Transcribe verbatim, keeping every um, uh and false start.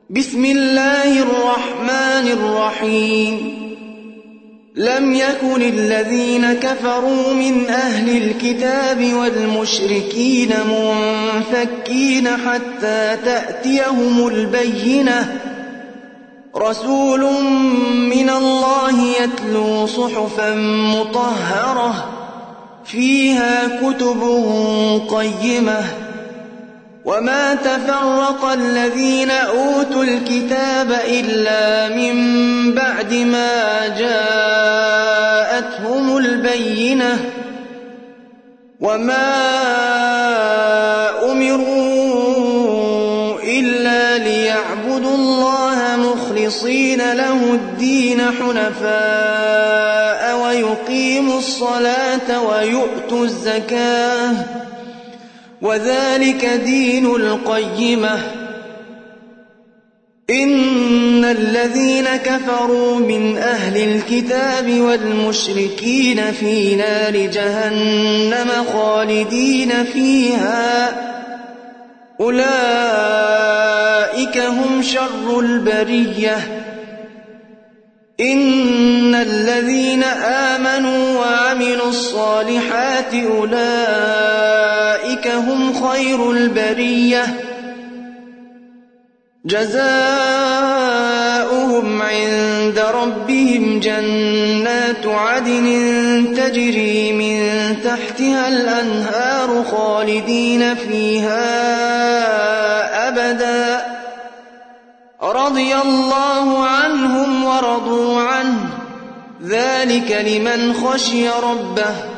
بسم الله الرحمن الرحيم لم يكن الذين كفروا من أهل الكتاب والمشركين منفكين حتى تأتيهم البينة رسول من الله يتلو صحفا مطهرة فيها كتب قيمة وما تفرق الذين أوتوا الكتاب إلا من بعد ما جاءتهم البينة وما أمروا إلا ليعبدوا الله مخلصين له الدين حنفاء ويقيموا الصلاة ويؤتوا الزكاة وذلك دين القيمة إن الذين كفروا من أهل الكتاب والمشركين في نار جهنم خالدين فيها أولئك هم شر البرية إن الذين آمنوا وعملوا الصالحات أولئك هم خير البرية جزاؤهم عند ربهم جنات عدن تجري من تحتها الأنهار خالدين فيها أبدا رضي الله عنهم ورضوا عنه ذلك لمن خشي ربه